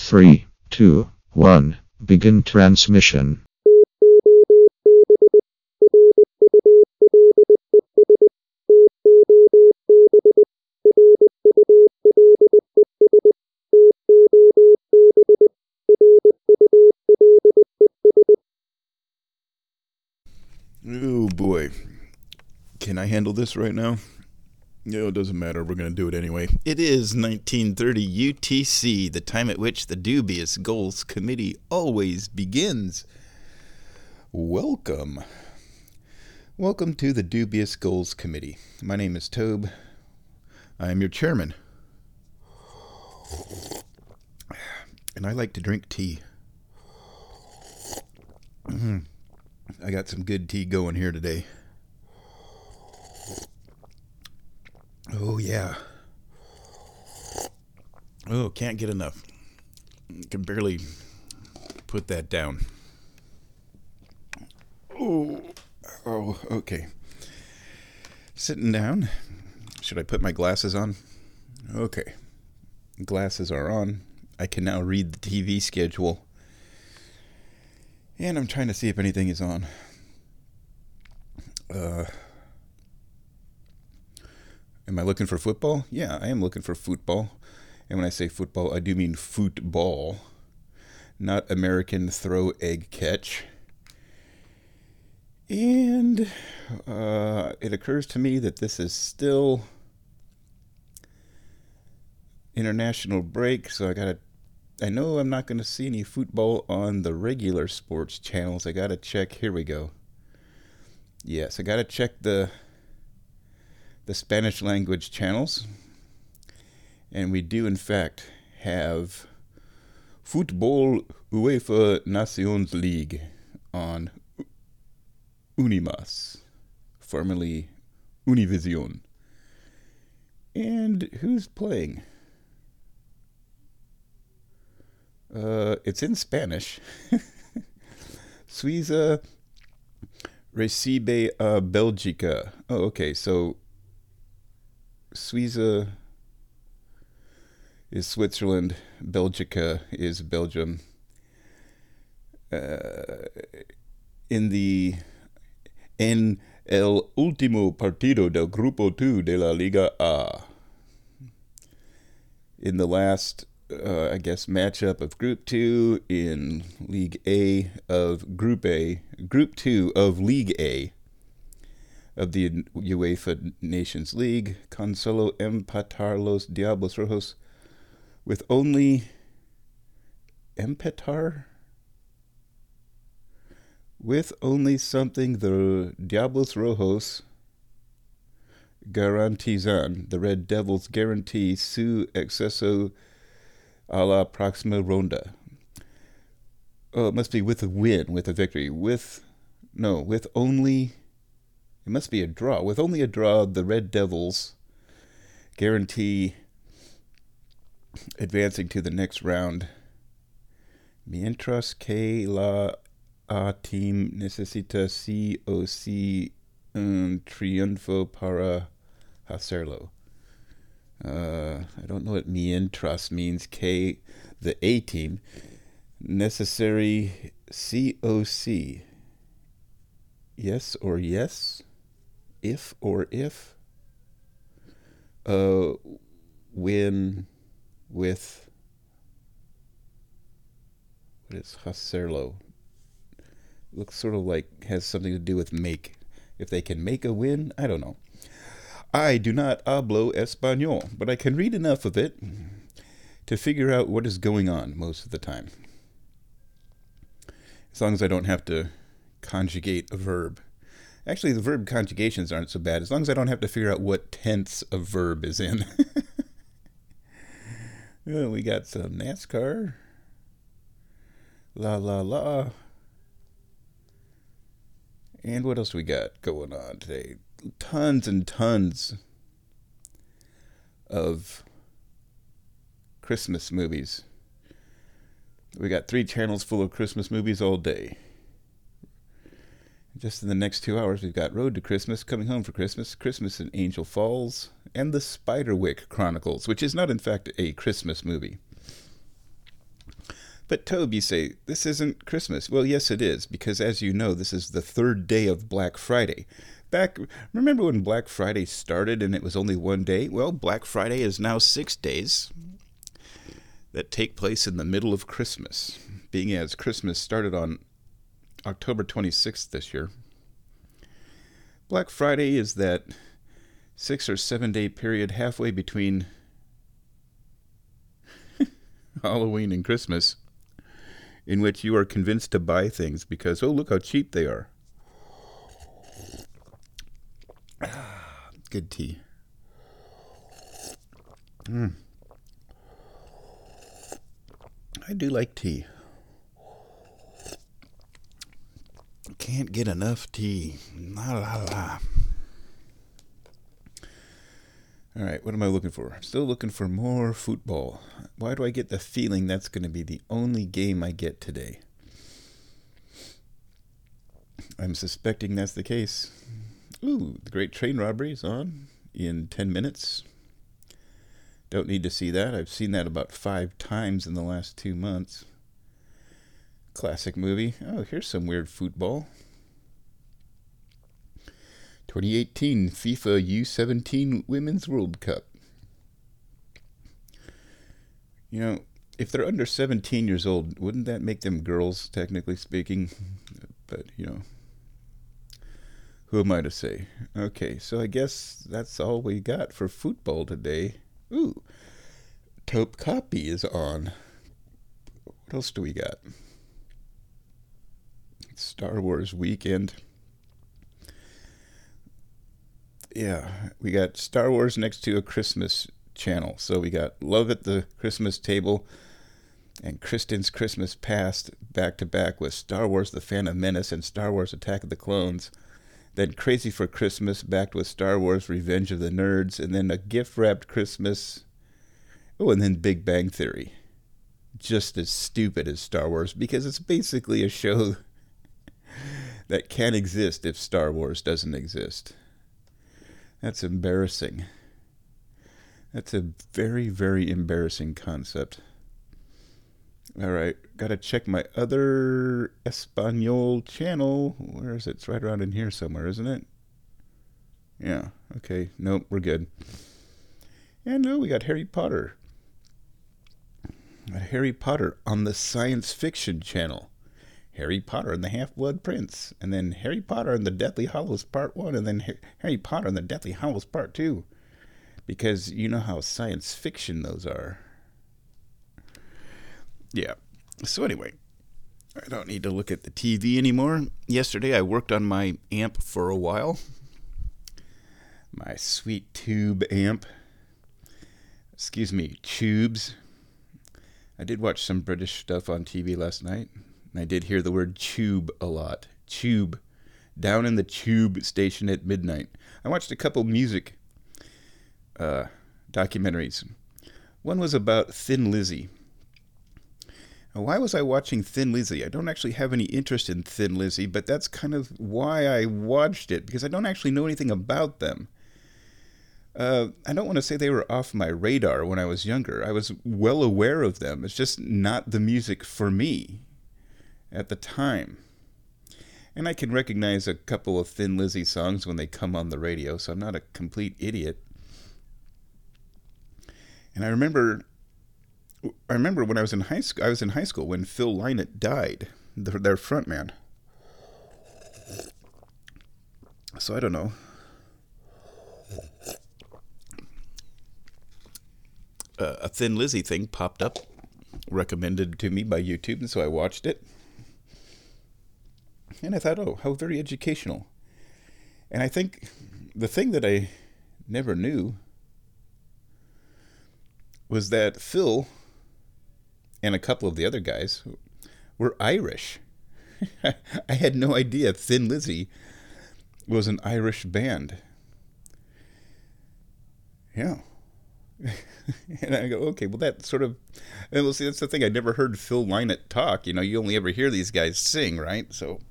Three, two, one. Begin transmission. Oh boy. Can I handle this right now? No, it doesn't matter. We're going to do it anyway. It is 1930 UTC, the time at which the Dubious Goals Committee always begins. Welcome. Welcome to the Dubious Goals Committee. My name is Tobe. I am your chairman. And I like to drink tea. I got some good tea going here today. Oh, yeah. Oh, can't get enough. Can barely put that down. Oh, okay. Sitting down. Should I put my glasses on? Okay. Glasses are on. I can now read the TV schedule. And I'm trying to see if anything is on. Am I looking for football? Yeah, I am looking for football. And when I say football, I do mean football, not American throw egg catch. And it occurs to me that this is still international break, so I know I'm not going to see any football on the regular sports channels. I got to check. Here we go. Yes, I got to check the Spanish language channels. And we do, in fact, have Football UEFA Nations League on Unimas, formerly Univision. And who's playing? It's in Spanish. Suiza recibe a Belgica. Oh, okay, so Suiza is Switzerland, Belgica is Belgium. En el último partido del Grupo 2 de la Liga A. In the last, matchup of Group 2 in League A of Group 2 of League A of the UEFA Nations League, Cancelo empatar los Diablos Rojos with only something the Diablos Rojos garantizan, the Red Devils guarantee su acceso a la próxima ronda. Oh, it must be with a win, with a victory. It must be a draw. With only a draw, the Red Devils guarantee advancing to the next round. Mientras que la A team necesita sí o sí un triunfo para hacerlo. I don't know what mientras means. The A team. Necessary COC. Yes or yes? If or if? Win with. What is hacerlo? Looks sort of like has something to do with make. If they can make a win, I don't know. I do not hablo español, but I can read enough of it to figure out what is going on most of the time. As long as I don't have to conjugate a verb. Actually, the verb conjugations aren't so bad, as long as I don't have to figure out what tense a verb is in. Well, we got some NASCAR. La la la. And what else we got going on today? Tons and tons of Christmas movies. We got 3 channels full of Christmas movies all day. Just in the next 2 hours, we've got Road to Christmas, Coming Home for Christmas, Christmas in Angel Falls, and The Spiderwick Chronicles, which is not, in fact, a Christmas movie. But Tobe, you say, this isn't Christmas. Well, yes, it is, because as you know, this is the third day of Black Friday. Remember when Black Friday started and it was only one day? Well, Black Friday is now 6 days that take place in the middle of Christmas, being as Christmas started on October 26th this year. Black Friday is that 6 or 7 day period halfway between Halloween and Christmas, in which you are convinced to buy things because, oh, look how cheap they are. Good tea. I do like tea. Can't get enough tea. La la la. All right, what am I looking for? I'm still looking for more football. Why do I get the feeling that's going to be the only game I get today? I'm suspecting that's the case. Ooh, the Great Train Robbery is on in 10 minutes. Don't need to see that. I've seen that about 5 times in the last 2 months. Classic movie. Oh, here's some weird football. 2018 FIFA U17 Women's World Cup. You know, if they're under 17 years old, wouldn't that make them girls, technically speaking? But, you know, who am I to say? Okay, so I guess that's all we got for football today. Ooh, Taupe Copy is on. What else do we got? Star Wars weekend. Yeah, we got Star Wars next to a Christmas channel. So we got Love at the Christmas Table and Kristen's Christmas Past back to back with Star Wars The Phantom Menace and Star Wars Attack of the Clones. Then Crazy for Christmas backed with Star Wars Revenge of the Nerds. And then a gift-wrapped Christmas. Oh, and then Big Bang Theory. Just as stupid as Star Wars because it's basically a show that can't exist if Star Wars doesn't exist. That's embarrassing. That's a very, very embarrassing concept. All right, gotta check my other Espanol channel. Where is it? It's right around in here somewhere, isn't it? Yeah, okay. Nope, we're good. And no, we got Harry Potter. Harry Potter on the Science Fiction channel. Harry Potter and the Half-Blood Prince, and then Harry Potter and the Deathly Hallows Part 1, and then Harry Potter and the Deathly Hallows Part 2. Because you know how science fiction those are. Yeah. So anyway, I don't need to look at the TV anymore. Yesterday I worked on my amp for a while. My sweet tube amp. Excuse me, tubes. I did watch some British stuff on TV last night. And I did hear the word tube a lot. Tube. Down in the tube station at midnight. I watched a couple music documentaries. One was about Thin Lizzy. Now, why was I watching Thin Lizzy? I don't actually have any interest in Thin Lizzy, but that's kind of why I watched it, because I don't actually know anything about them. I don't want to say they were off my radar when I was younger. I was well aware of them. It's just not the music for me at the time. And I can recognize a couple of Thin Lizzy songs when they come on the radio, so I'm not a complete idiot. And I remember when I was in high school when Phil Lynott died, their frontman. So I don't know. A Thin Lizzy thing popped up, recommended to me by YouTube, and so I watched it. And I thought, oh, how very educational. And I think the thing that I never knew was that Phil and a couple of the other guys were Irish. I had no idea Thin Lizzy was an Irish band. Yeah. And I go, okay, well, that sort of... And well, see, that's the thing. I never heard Phil Lynott talk. You know, you only ever hear these guys sing, right? So...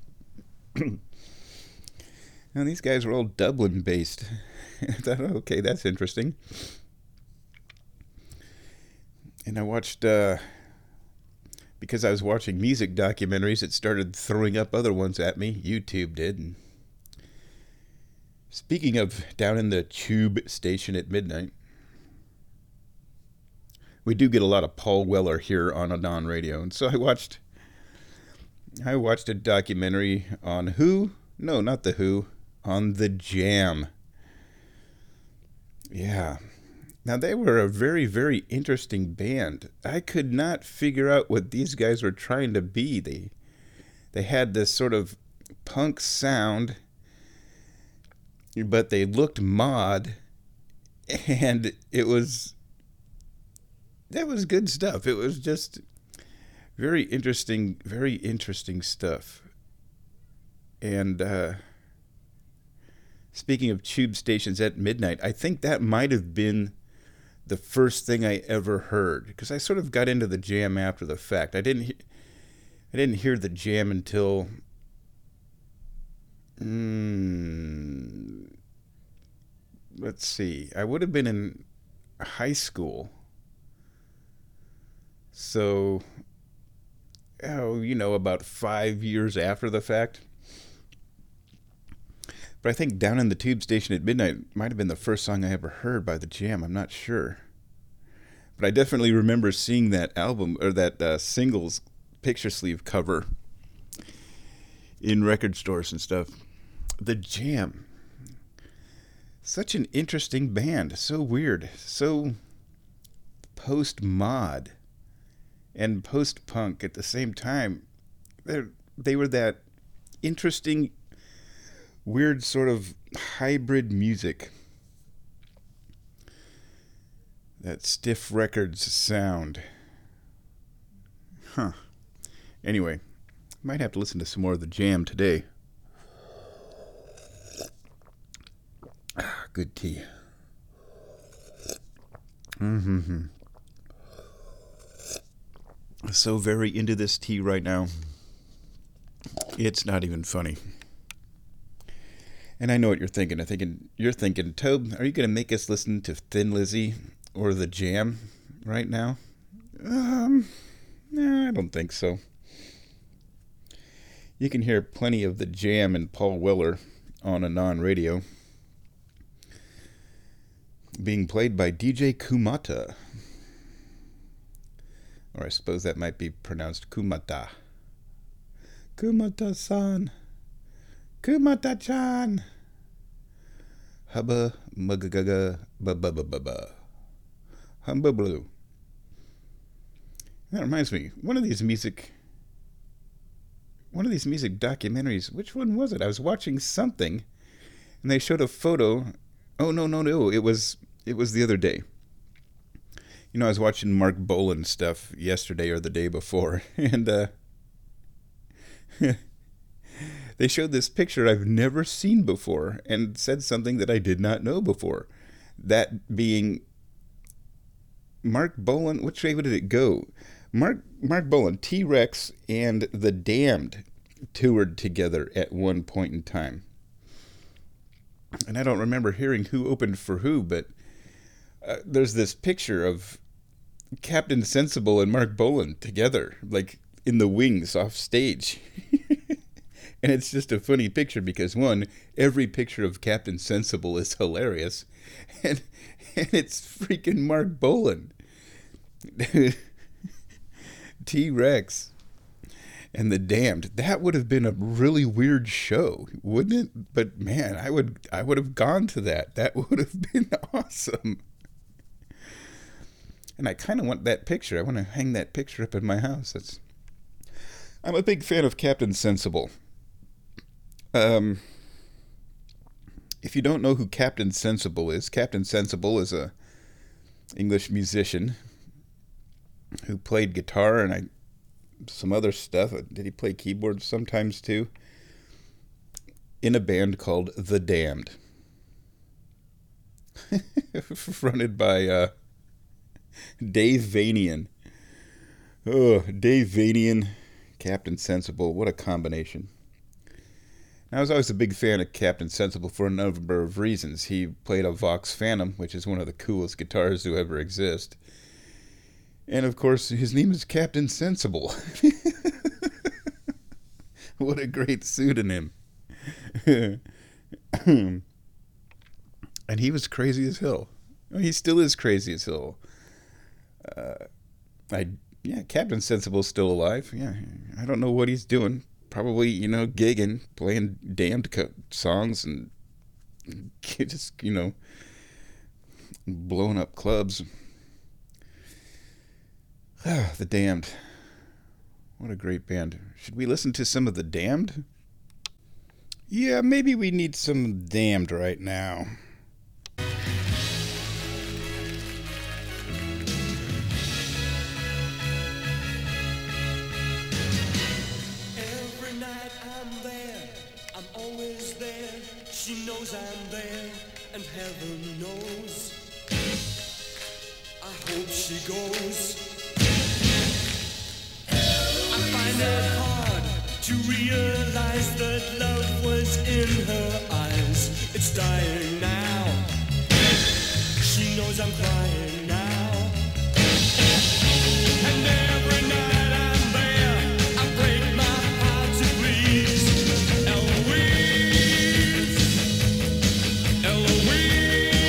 Now, these guys were all Dublin-based. I thought, oh, okay, that's interesting. And I watched... because I was watching music documentaries, it started throwing up other ones at me. YouTube did. And speaking of down in the tube station at midnight, we do get a lot of Paul Weller here on Anon Radio. And so I watched a documentary on Who? No, not the Who. On the Jam. Yeah. Now, they were a very, very interesting band. I could not figure out what these guys were trying to be. They had this sort of punk sound, but they looked mod, and that was good stuff. It was just very interesting stuff. And speaking of tube stations at midnight, I think that might have been the first thing I ever heard, because I sort of got into the Jam after the fact. I didn't hear the Jam until let's see, I would have been in high school. So, about 5 years after the fact. But I think Down in the Tube Station at Midnight might have been the first song I ever heard by the Jam. I'm not sure. But I definitely remember seeing that album, or that singles picture sleeve cover in record stores and stuff. The Jam. Such an interesting band. So weird. So post-mod and post-punk at the same time. They were that interesting, weird sort of hybrid music. That Stiff Records sound. Huh. Anyway, might have to listen to some more of the Jam today. Good tea. So very into this tea right now. It's not even funny. And I know what you're thinking. You're thinking, Tobe, are you going to make us listen to Thin Lizzy or the Jam right now? Nah, I don't think so. You can hear plenty of the Jam and Paul Weller on Anon Radio, being played by DJ Kumata. Or I suppose that might be pronounced Kumata. Kumata-san. Kumata-chan. Hubba mugagaga ba-ba-ba-ba-ba. Humba blue. That reminds me, one of these music documentaries, which one was it? I was watching something, and they showed a photo. Oh, no. It was the other day. I was watching Mark Bolan stuff yesterday or the day before, and they showed this picture I've never seen before and said something that I did not know before. That being Mark Bolan, which way did it go? Mark Bolan, T-Rex, and The Damned toured together at one point in time. And I don't remember hearing who opened for who, but there's this picture of Captain Sensible and Mark Bolan together, like in the wings off stage. And it's just a funny picture because, one, every picture of Captain Sensible is hilarious, and it's freaking Mark Bolan. T-Rex and The Damned. That would have been a really weird show, wouldn't it? But man, I would have gone to that. That would have been awesome. And I kind of want that picture. I want to hang that picture up in my house. I'm a big fan of Captain Sensible. If you don't know who Captain Sensible is a English musician who played guitar and some other stuff. Did he play keyboards sometimes too? In a band called The Damned. Fronted by Dave Vanian. Oh, Dave Vanian, Captain Sensible. What a combination. I was always a big fan of Captain Sensible for a number of reasons. He played a Vox Phantom, which is one of the coolest guitars to ever exist. And of course, his name is Captain Sensible. What a great pseudonym. And he was crazy as hell. He still is crazy as hell. Captain Sensible's still alive. Yeah, I don't know what he's doing. Probably, gigging, playing damned songs, and just, blowing up clubs. The Damned. What a great band. Should we listen to some of The Damned? Yeah, maybe we need some Damned right now. Every night I'm there, I'm always there. She knows I'm there, and heaven knows. I hope she goes. I find it hard to realize that love was in her eyes. It's dying now. She knows I'm crying now. And every night I'm there, I break my heart to please Eloise. Eloise.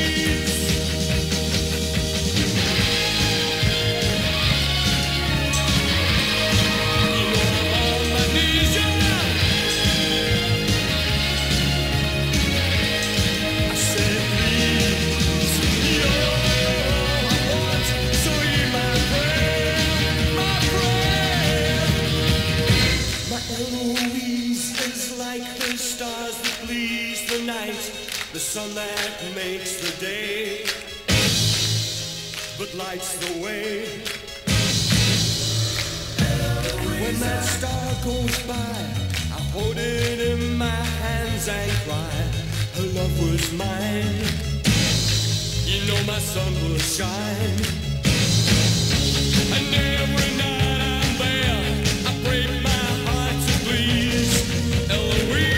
The sun that makes the day, but lights the way. When that star goes by, I hold it in my hands and cry. Her love was mine. You know my sun will shine. And every night I'm there, I break my heart to please Eloise.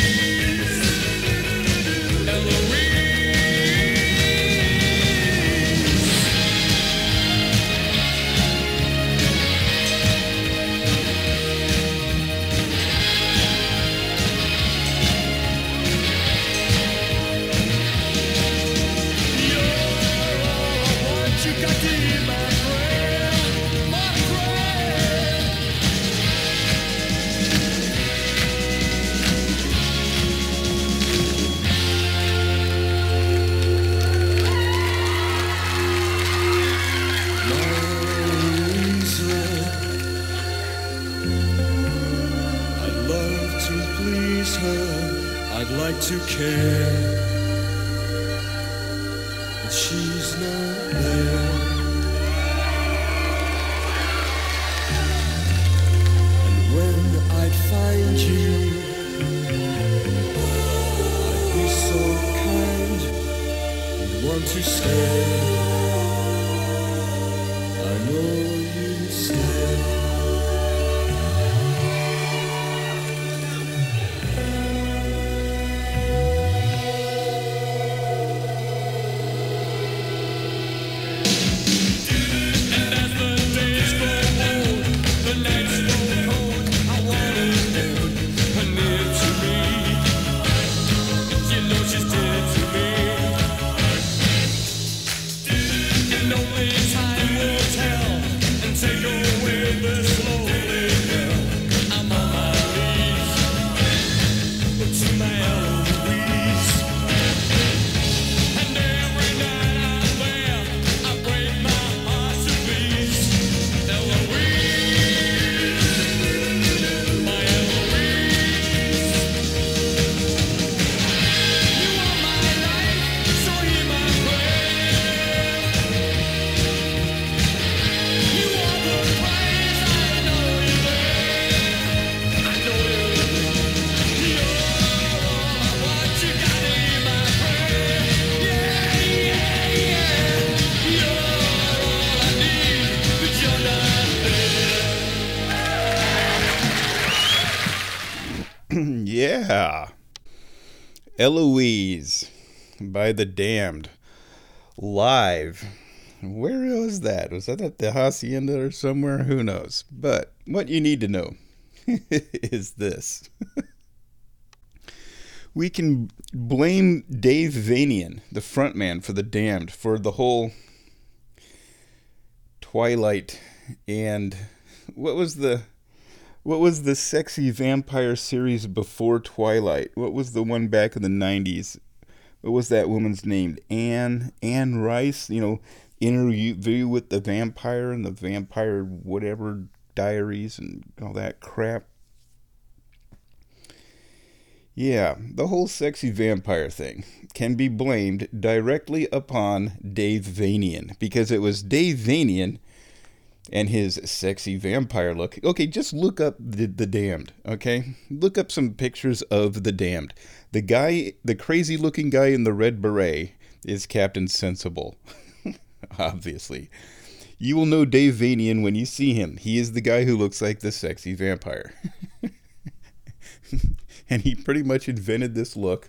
I'd like to care, but she's not there. And when I'd find you, I'd be so kind and want to stay. I know you'd stay. Yeah. Eloise by The Damned. Live Where was that? Was that at the Hacienda or somewhere? Who knows? But what you need to know is this. We can blame Dave Vanian, the frontman for The Damned, for the whole Twilight and what was the sexy vampire series before Twilight? What was the one back in the 90s? What was that woman's name? Anne Rice, Interview with the Vampire and the Vampire whatever diaries and all that crap. Yeah, the whole sexy vampire thing can be blamed directly upon Dave Vanian, because it was Dave Vanian and his sexy vampire look. Okay, just look up the Damned, okay? Look up some pictures of the Damned. The crazy looking guy in the red beret is Captain Sensible, obviously. You will know Dave Vanian when you see him. He is the guy who looks like the sexy vampire. And he pretty much invented this look.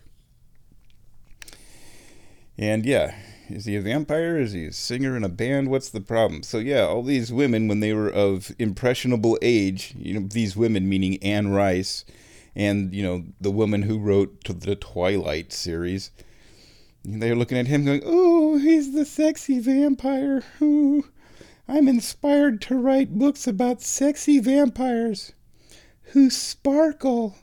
And yeah, is he a vampire? Is he a singer in a band? What's the problem? So yeah, all these women, when they were of impressionable age, these women meaning Anne Rice and, the woman who wrote the Twilight series, they're looking at him going, "Oh, he's the sexy vampire. Ooh, I'm inspired to write books about sexy vampires who sparkle."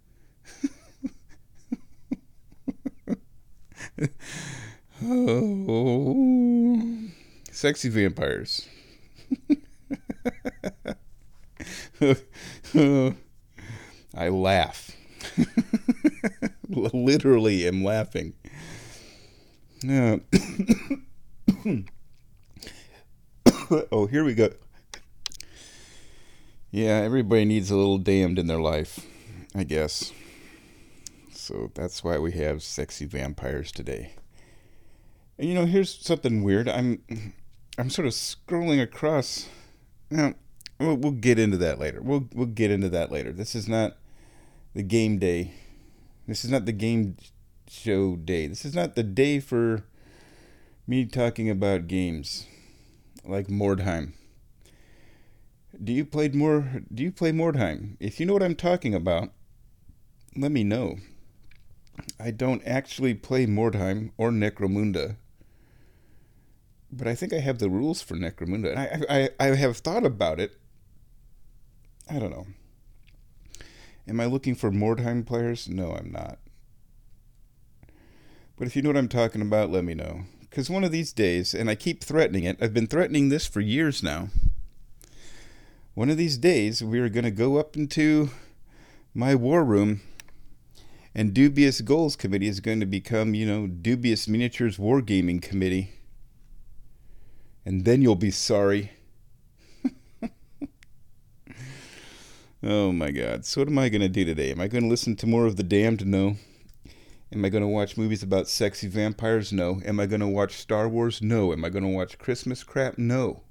Oh, sexy vampires. I laugh. Literally am laughing. Oh, here we go. Yeah, everybody needs a little Damned in their life, I guess. So that's why we have sexy vampires today. And here's something weird. I'm sort of scrolling across. We'll get into that later. We'll get into that later. This is not the game day. This is not the game show day. This is not the day for me talking about games like Mordheim. Do you play Mordheim? If you know what I'm talking about, let me know. I don't actually play Mordheim or Necromunda, but I think I have the rules for Necromunda, and I have thought about it. I don't know. Am I looking for Mordheim players? No, I'm not. But if you know what I'm talking about, let me know. Because one of these days, and I keep threatening it, I've been threatening this for years now. One of these days, we are going to go up into my war room, and Dubious Goals Committee is going to become, Dubious Miniatures Wargaming Committee. And then you'll be sorry. Oh my God. So what am I going to do today? Am I going to listen to more of The Damned? No. Am I going to watch movies about sexy vampires? No. Am I going to watch Star Wars? No. Am I going to watch Christmas crap? No.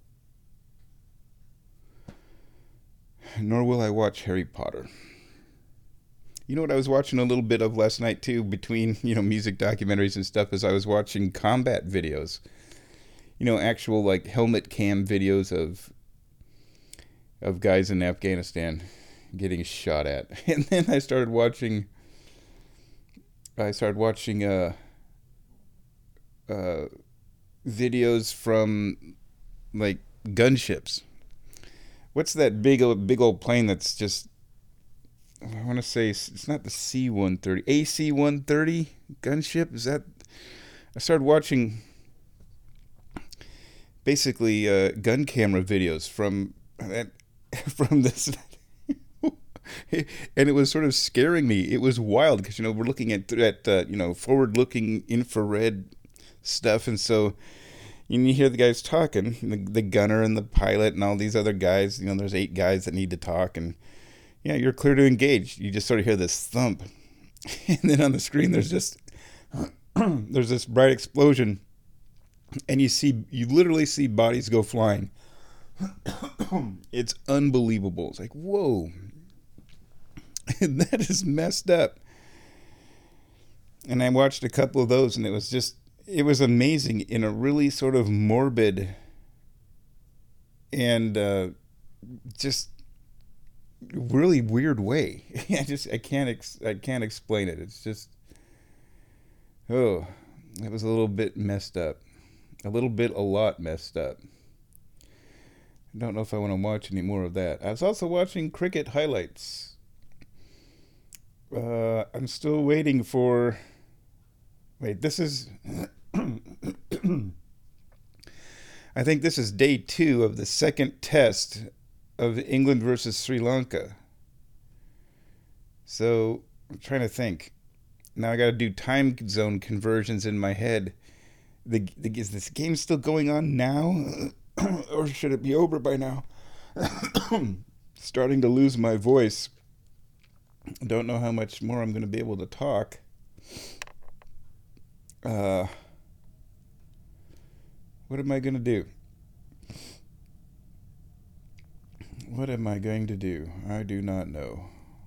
Nor will I watch Harry Potter. You know what I was watching a little bit of last night too, between, music documentaries and stuff, as I was watching combat videos. Actual like helmet cam videos of guys in Afghanistan getting shot at. And then I started watching videos from like gunships. What's that big old plane that's just, I want to say it's not the C-130, AC-130 gunship? Is that? I started watching basically gun camera videos from this, and it was sort of scaring me. It was wild because we're looking at forward-looking infrared stuff, and so you hear the guys talking, the gunner and the pilot and all these other guys. There's 8 guys that need to talk, and yeah, you're clear to engage. You just sort of hear this thump, and then on the screen there's just there's this bright explosion, and you literally see bodies go flying. It's unbelievable. It's like, whoa, that is messed up. And I watched a couple of those, and it was just it was amazing in a really sort of morbid and just really weird way. I can't explain it. It's just, oh, it was a little bit messed up, a lot messed up. I don't know if I want to watch any more of that. I was also watching cricket highlights. I'm still waiting for. Wait, this is. I think this is day 2 of the second test of England versus Sri Lanka. So I'm trying to think. Now I got to do time zone conversions in my head. Is this game still going on now? Or should it be over by now? Starting to lose my voice. I don't know how much more I'm going to be able to talk. What am I going to do? What am I going to do? I do not know.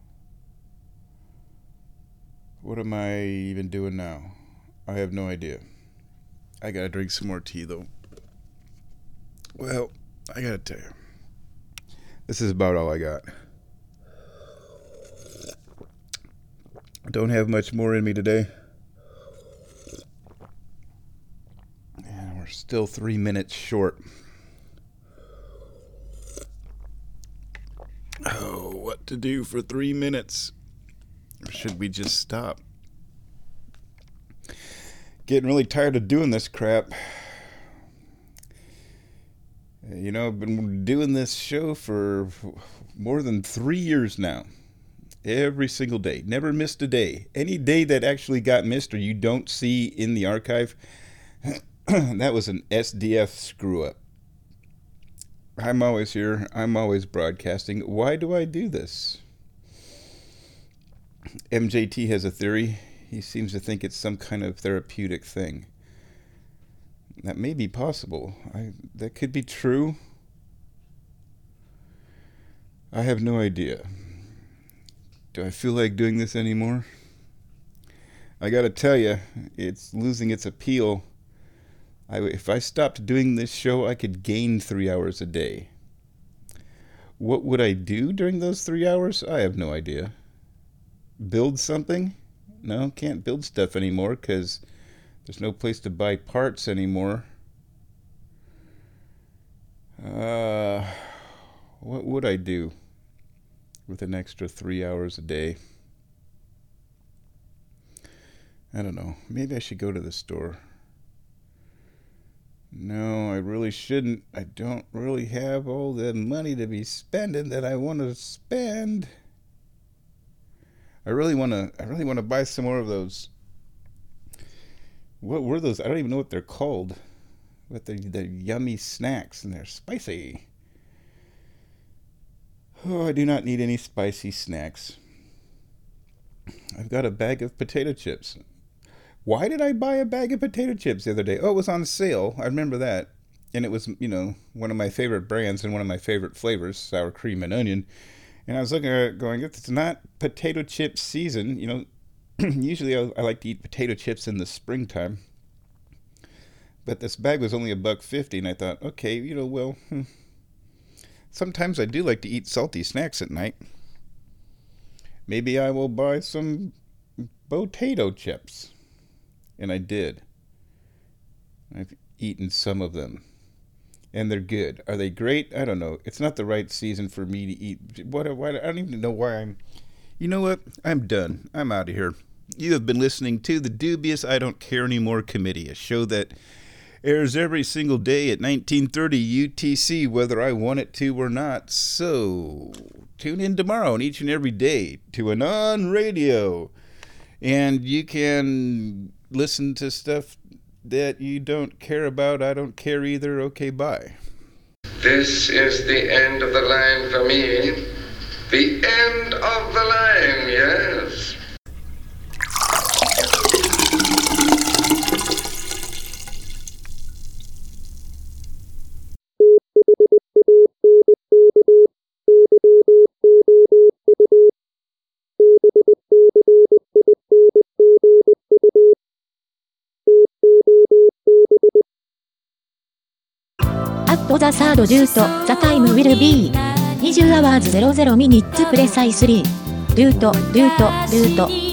What am I even doing now? I have no idea. I gotta drink some more tea, though. Well, I gotta tell you, this is about all I got. I don't have much more in me today. And we're still 3 minutes short. Oh, what to do for 3 minutes? Or should we just stop? Getting really tired of doing this crap. You know, I've been doing this show for more than 3 years now. Every single day. Never missed a day. Any day that actually got missed or you don't see in the archive, that was an SDF screw up. I'm always here. I'm always broadcasting. Why do I do this? MJT has a theory. He seems to think it's some kind of therapeutic thing. That may be possible. That could be true. I have no idea. Do I feel like doing this anymore? I gotta tell you, it's losing its appeal. If I stopped doing this show, I could gain 3 hours a day. What would I do during those 3 hours? I have no idea. Build something? No, can't build stuff anymore because there's no place to buy parts anymore. What would I do with an extra 3 hours a day? I don't know. Maybe I should go to the store. No, I really shouldn't. I don't really have all the money to be spending that I want to spend. I really want to buy some more of those. What were those? I don't even know what they're called. But they're yummy snacks and they're spicy. Oh, I do not need any spicy snacks. I've got a bag of potato chips. Why did I buy a bag of potato chips the other day? Oh, it was on sale. I remember that. And it was, one of my favorite brands and one of my favorite flavors, sour cream and onion. And I was looking at it going, it's not potato chip season. Usually I like to eat potato chips in the springtime. But this bag was only $1.50, and I thought, okay, sometimes I do like to eat salty snacks at night. Maybe I will buy some potato chips. And I did. I've eaten some of them. And they're good. Are they great? I don't know. It's not the right season for me to eat. I don't even know why I'm... You know what? I'm done. I'm out of here. You have been listening to the Dubious I Don't Care Anymore Committee, a show that airs every single day at 1930 UTC, whether I want it to or not. So, tune in tomorrow and each and every day to Anon Radio. And you can listen to stuff that you don't care about. I don't care either. Okay, bye. This is the end of the line for me. The end of the line, yes. the third due to the time will be 20 hours 00 minutes precisely. ルート